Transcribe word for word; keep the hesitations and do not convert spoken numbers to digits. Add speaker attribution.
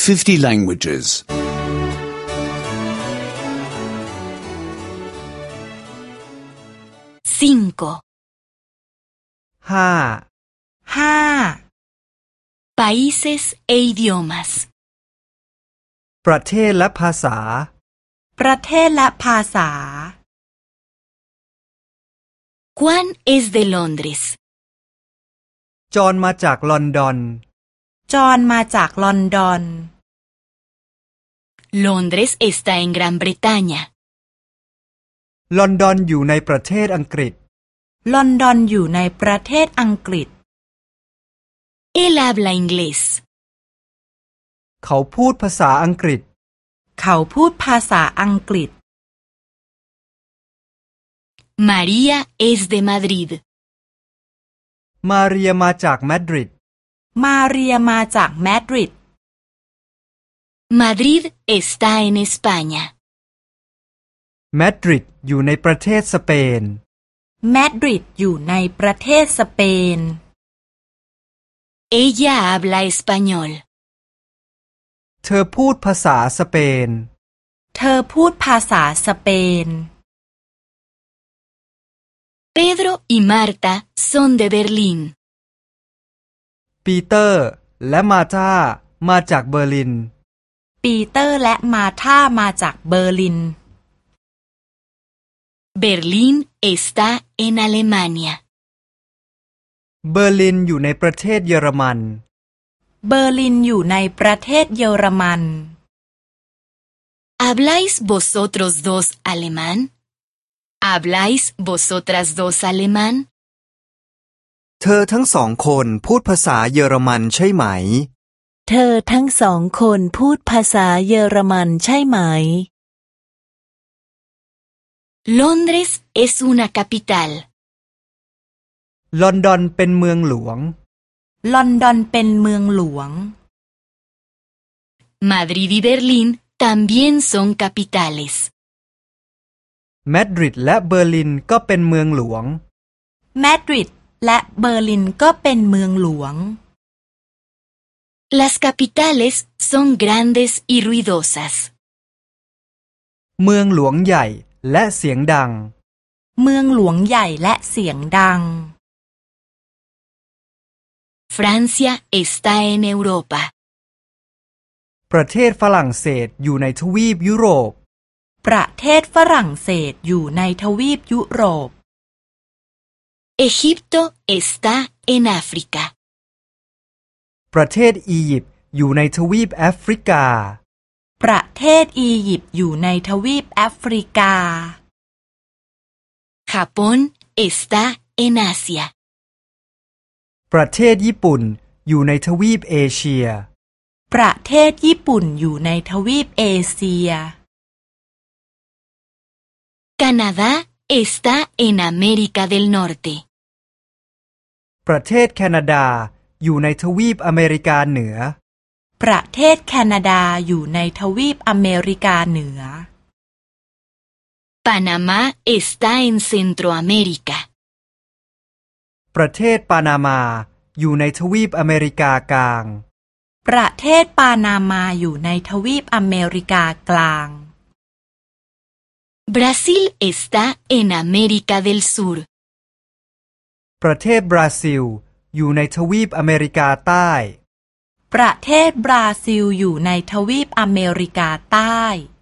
Speaker 1: fifty languages.
Speaker 2: ห้า
Speaker 3: ห้า
Speaker 2: ห้า países e idiomas
Speaker 3: ประเทศและภาษา
Speaker 2: ประเทศและภาษา Juan es de Londres
Speaker 3: จอห์นมาจากลอนดอน
Speaker 2: จอห์นมาจากลอนดอน Londres está en Gran Bretaña
Speaker 3: ลอนดอนอยู่ในประเทศอังกฤษ
Speaker 2: ลอนดอนอยู่ในประเทศอังกฤษ Él habla inglés
Speaker 3: เขาพูดภาษาอังกฤษ
Speaker 2: เขาพูดภาษาอังกฤษ María es de Madrid
Speaker 3: มาเรียมาจากมาดริด
Speaker 2: มาเรียมาจากมาดริด Madrid está en España
Speaker 3: มาดริดอยู่ในประเทศสเปน
Speaker 2: มาดริดอยู่ในประเทศสเปน Ella habla español
Speaker 3: เธอพูดภาษาสเปน
Speaker 2: เธอพูดภาษาสเปน Pedro y Marta son de Berlín
Speaker 3: ปีเตอร์และมาธามาจากเบอร์ลิน
Speaker 2: ปีเตอร์และมาธามาจากเบอร์ลิน Berlín está en Alemania
Speaker 3: เบอร์ลินอยู่ในประเทศเยอรมัน
Speaker 2: เบอร์ลินอยู่ในประเทศเยอรมัน ¿Habláis vosotros dos alemán? ¿Habláis vosotras dos alemán?
Speaker 3: เธอทั้งสองคนพูดภาษาเยอรมันใช่ไหม
Speaker 2: เธอทั้งสองคนพูดภาษาเยอรมันใช่ไหม Londres es una capital
Speaker 3: ลอนดอนเป็นเมืองหลวง
Speaker 2: ลอนดอนเป็นเมืองหลวง Madrid y Berlín también son capitales
Speaker 3: มาดริดและเบอร์ลินก็เป็นเมืองหลวง
Speaker 2: มาดริดและเบอร์ลินก็เป็นเมืองหลวง Las capitales son grandes y ruidosas
Speaker 3: เมืองหลวงใหญ่และเสียงดัง
Speaker 2: เมืองหลวงใหญ่และเสียงดัง Francia está en Europa
Speaker 3: ประเทศฝรั่งเศสอยู่ในทวีปยุโรป
Speaker 2: ประเทศฝรั่งเศสอยู่ในทวีปยุโรป Egipto está en África
Speaker 3: ประเทศอียิปต์อยู่ในทวีปแอฟริกา
Speaker 2: ประเทศอียิปต์อยู่ในทวีปแอฟริกา Japón está en Asia
Speaker 3: ประเทศญี่ปุ่นอยู่ในทวีปเอเชีย
Speaker 2: ประเทศญี่ปุ่นอยู่ในทวีปเอเชีย Canadá está en América del Norte
Speaker 3: ประเทศแคนาดาอยู่ในทวีปอเมริกาเหนือ
Speaker 2: ประเทศแคนาดาอยู่ในทวีปอเมริกาเหนือ Panamá está en Centroamérica
Speaker 3: ประเทศปานามาอยู่ในทวีปอเมริกากลาง
Speaker 2: ประเทศปานามาอยู่ในทวีปอเมริกากลาง Brasil está en América del Sur
Speaker 3: ประเทศบราซิลอยู่ในทวีปอเมริกาใต้
Speaker 2: ประเทศบราซิลอยู่ในทวีปอเมริกาใต้